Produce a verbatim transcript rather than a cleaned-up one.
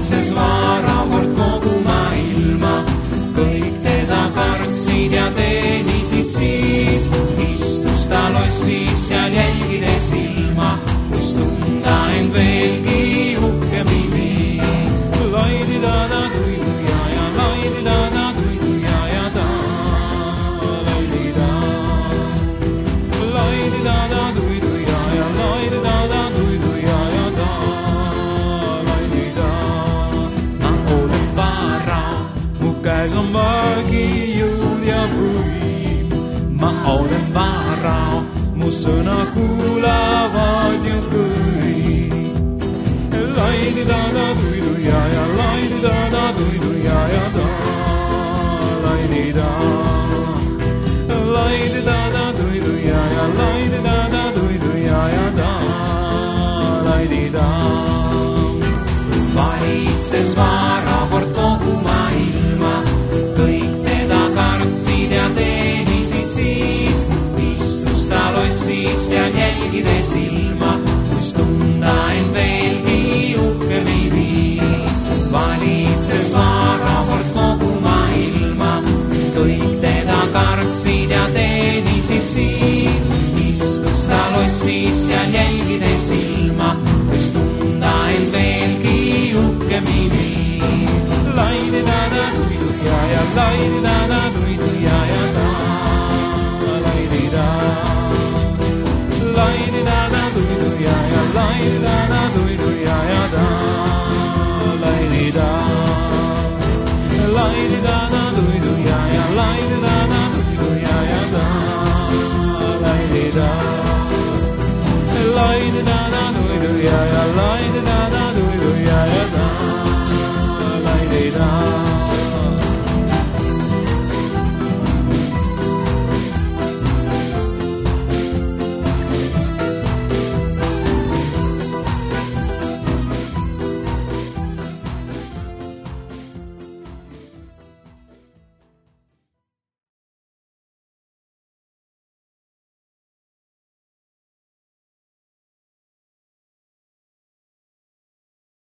valitses vaarakord kogu maailma. Kõik teda kartsid ja teenisid siis, istus ta lossis ja jälgides ilma, kus tunda end veelgi uhkemini. Laididada tuiduja ja laididada tuiduja ja ta laidida. Laididada tuiduja ja laididada tuiduja ja ta laidida. Ma olen vaara, mu käes on vagi jõud ja võim. Ma olen vaara, mu sõna kuulavad ju kõik. Laididada tuiduja ja laididada tuiduja ja ta laidida. Laididada tuiduja ja laididada tuiduja ja ta laidida. Valitses vaarakord kogu maailma, kõik teda kartsid ja teenisid siis, istus ta lossis ja jälgides ilma, kus tunda end veelgi uhkemini. Vali